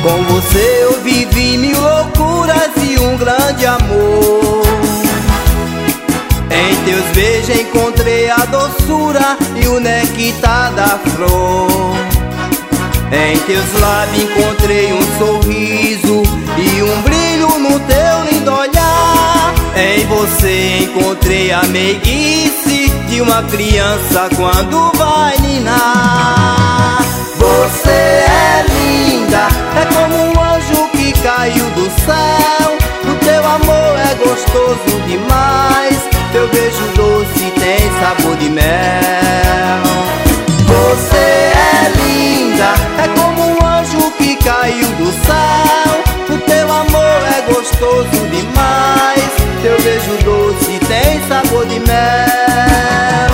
Com você eu vivi mil loucuras e um grande amor. Em teus beijos encontrei a doçura e o néctar da flor. Em teus lábios encontrei um sorriso e um brilho no teu lindo olhar. Em você encontrei a meiguice de uma criança quando vai ninar. Você é linda, é como um anjo que caiu do céu. O teu amor é gostoso demais, teu beijo doce tem sabor de mel. Você é linda, é como um anjo que caiu do céu. O teu amor é gostoso demais, teu beijo doce tem sabor de mel.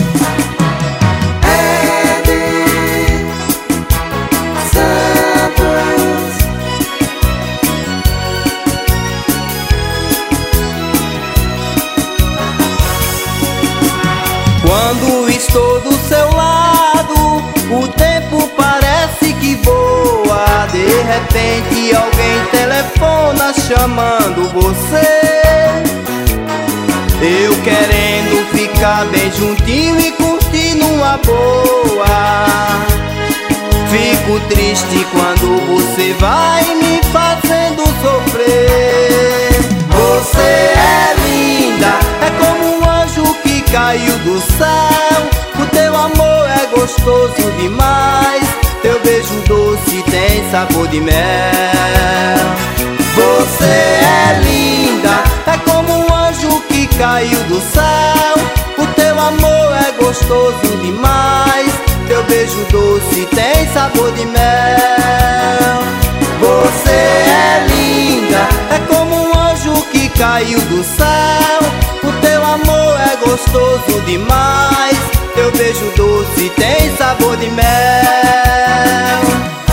Quando estou do seu lado, o tempo parece que voa. De repente alguém telefona chamando você. Eu querendo ficar bem juntinho e curtir numa boa. Fico triste quando você vai me fazendo sofrer. Você é linda, é como um anjo que caiu do céu. O teu amor é gostoso demais, teu beijo doce tem sabor de mel. Você é linda, é como um anjo que caiu do céu. O teu amor é gostoso demais, teu beijo doce tem sabor de mel. Você é linda, é como um anjo que caiu do céu. O teu amor é gostoso demais, teu beijo doce tem sabor de mel.